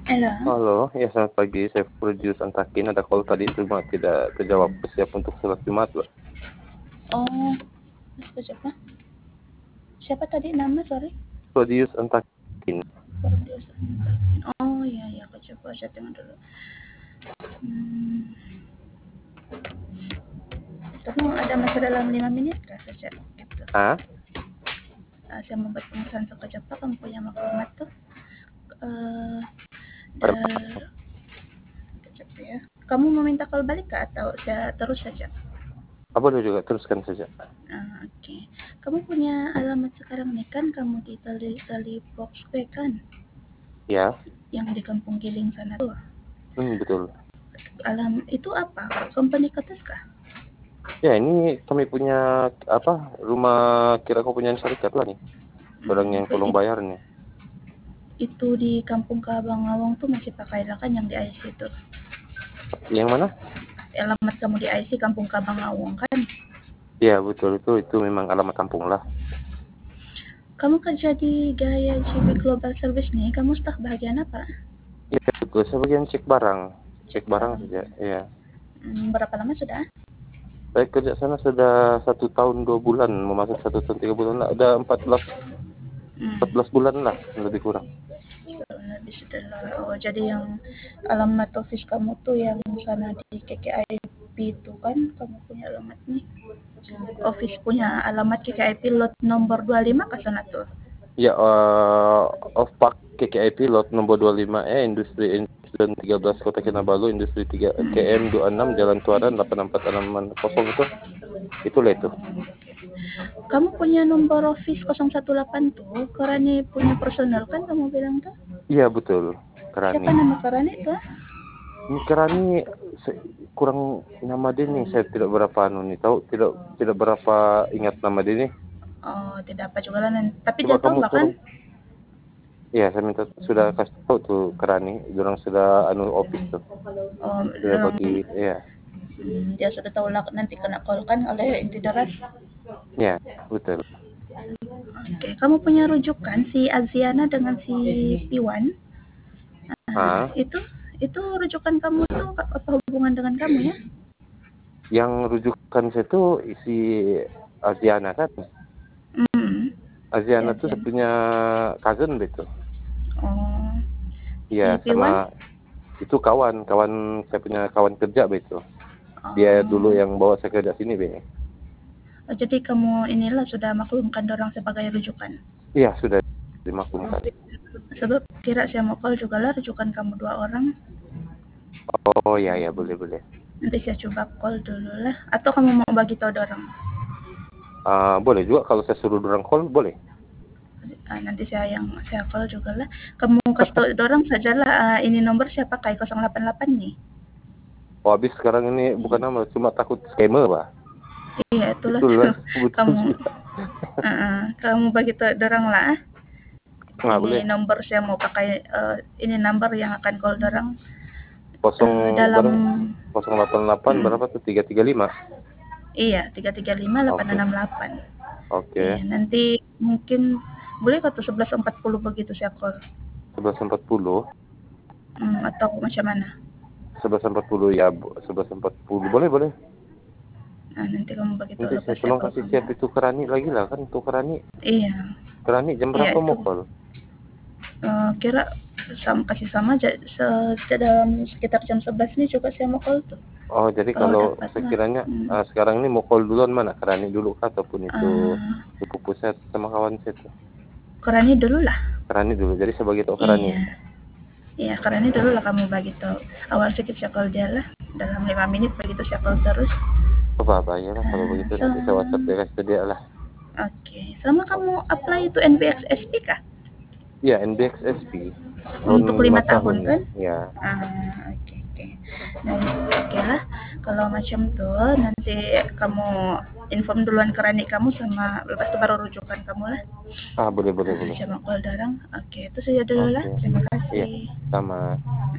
Halo. Halo, ya selamat pagi. Saya Produce Antakin. Ada call tadi cuma tidak terjawab. Siap untuk sholat Jumat, Pak. Oh, siapa? Siapa tadi nama? Sorry. Produce Antakin. Oh iya iya, aku coba setting dulu. Hmm, Kamu ada masih dalam 5 menit kah saja? Gitu. Ah, Saya membuat pemesanan sekejap Pak. Kamu punya maklumat tuh. Uh, ada Kejap ya. Kamu meminta call balik kah atau saya terus saja? apa juga teruskan saja. Oke. Kamu punya alamat sekarang nih kan? Kamu di Tali Box kan? Ya, Yang di Kampung Giling sana tuh. betul. Itu apa? Company Katas kah? Ya, ini kami punya rumah kira kau punya syarikat lah nih. Orang yang tolong bayar nih. Itu di Kampung Kabang Awang tuh masih pakai lah kan yang di IC itu. Yang mana? Alamat kamu di IC Kampung Kabang Awang kan? Ya, betul itu memang alamat kampung lah. Kamu kerja di Gaya GB Global Service nih. Kamu staf bagian apa? Ya, betul. Sebagian cek barang saja. Ya. Berapa lama sudah? Saya kerja sana sudah 1 tahun 2 bulan, mau masuk 1 tahun 3 bulan lah. Ada 14 bulan lah lebih kurang. Lebih sudah lah. Oh, jadi yang alamat office kamu tuh yang sana di KKIP itu kan? Kamu punya alamat nih. Office punya alamat KKIP lot nomor 25 ke sana tuh. Ya, of Park KKIP lot nomor 25 Industri 13 Kota Kinabalu, Industri 3 KM 26 Jalan Tuaran 84660 itu. Itulah itu. Kamu punya nomor office 018 tuh, Karani punya personal kan kamu bilang tuh? Iya, betul. Kerani. Siapa nama Karani tuh? Ini Kerani kurang nama dia nih, saya tidak berapa tahu, tidak berapa ingat nama dia nih. Oh, tidak apa juga lah. Tapi Coba dia tahu kamu lah kan? Iya, saya minta sudah kasih tahu tuh Kerani, orang sudah office tuh. Oh, Sudah bagi, ya. dia sudah tahu lah nanti kena call kan oleh inti darat. Ya, betul. Oke, kamu punya rujukan si Aziana dengan si Piwan? Itu rujukan kamu tuh apa hubungan dengan kamu ya? Yang rujukan saya tuh si Aziana kan. Aziana tuh punya cousin betul. Oh. Iya, Si Piwan? sama itu kawan saya punya kawan kerja betul. Dia dulu yang bawa saya kerja sini be. Oh, jadi kamu inilah sudah maklumkan orang sebagai rujukan. Iya, sudah dimaklumkan. Sebab kira saya mau call juga lah rujukan kamu 2 orang. Oh ya boleh. Nanti saya coba call dulu lah. Atau kamu mau bagi tahu orang? Boleh juga kalau saya suruh orang call boleh. Nanti saya call juga lah. Kamu kasih tahu orang sajalah ini nomor saya pakai 088 nih. Oh, habis sekarang ini bukan nama, cuma takut scammer, Pak. Iya, itulah. Kamu bagi tahu orang lah. Ini boleh. nomor saya mau pakai ini nomor yang akan call orang. 088 berapa tuh? 335. Iya, 335-868. Oke. Iya, nanti mungkin boleh atau 11.40 begitu saya call. 11.40. Atau macam mana? 11.40 ya, 11.40 boleh. Nanti kamu begitu nanti lepas saya tolong kasih siap itu Kerani lagi lah kan, itu Kerani. Iya. Kerani jam berapa mau call? Kira kasih sama dalam sekitar jam 11 nih juga saya mau call tuh. Oh, jadi kalau sekiranya sekarang ini mau call duluan mana? Kerani dulu kah ataupun itu sepupu saya sama kawan saya tuh? Kerani dulu lah. Kerani dulu, jadi sebagai tahu Kerani. Iya, Kerani dulu lah kamu bagi tahu. Awal sedikit saya call dia lah. Dalam 5 menit begitu saya call terus. Apa ya lah kalau begitu nanti saya WhatsApp dia dia lah. Oke. Sama kamu apply itu NBXSP kah? Iya, NBXSP. Untuk 5 tahun kan? Ya. Oke. Nah, oke lah. Kalau macam tuh nanti kamu inform duluan Kerani kamu sama lepas itu baru rujukan kamu lah. Boleh. Saya mau call darang. Oke, itu saja dulu lah. Terima kasih. Iya, sama.